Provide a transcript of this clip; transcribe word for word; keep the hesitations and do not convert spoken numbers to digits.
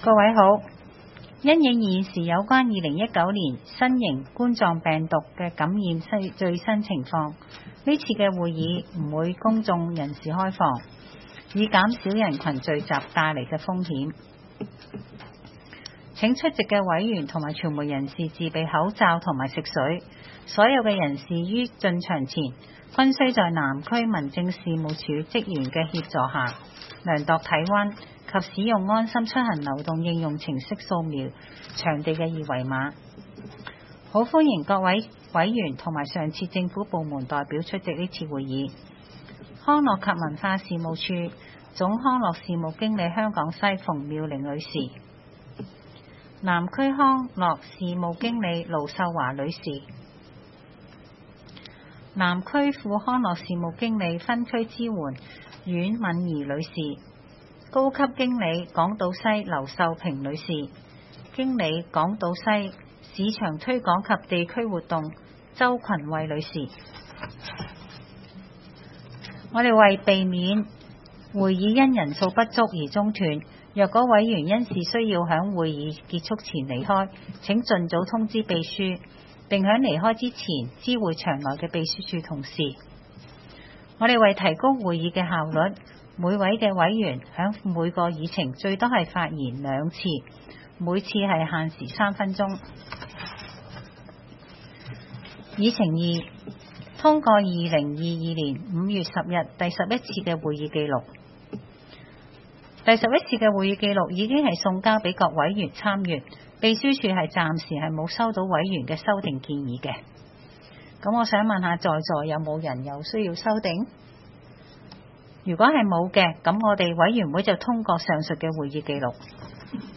各位好，因應現時有關二零一九年新型冠狀病毒嘅感染最新情況，呢次嘅會議唔會公眾人士開放，以減少人群聚集帶嚟嘅風險。請出席嘅委員同埋傳媒人士自備口罩同埋食水。所有嘅人士於進場前，均須在南區民政事務處職員嘅協助下量度體溫及使用安心出行流動應用程式掃描場地嘅二維碼。好歡迎各位委員同埋上次政府部門代表出席呢次會議。康樂及文化事務處總康樂事務經理香港西馮妙玲女士，南區康樂事務經理盧秀華女士，南區副康樂事務經理分區支援阮敏儀女士，高級經理港島西劉秀平女士，經理港島西市場推廣及地區活動周群慧女士。我哋為避免會議因人數不足而中斷，若果委員因事需要喺會議結束前離開，請盡早通知秘書，並喺離開之前知會場內嘅秘書處同事。我哋為提高會議嘅效率，每位嘅委員喺每個議程最多係發言兩次，每次係限時三分鐘。議程二，通過二零二二年五月十日第十一次嘅會議記錄。第十一次嘅會議記錄已經係送交俾各委員參閱，秘書處係暫時係冇收到委員嘅修訂建議嘅。咁我想問下在座有冇人有需要修訂？如果係冇嘅，咁我哋委員會就通過上述嘅會議記錄。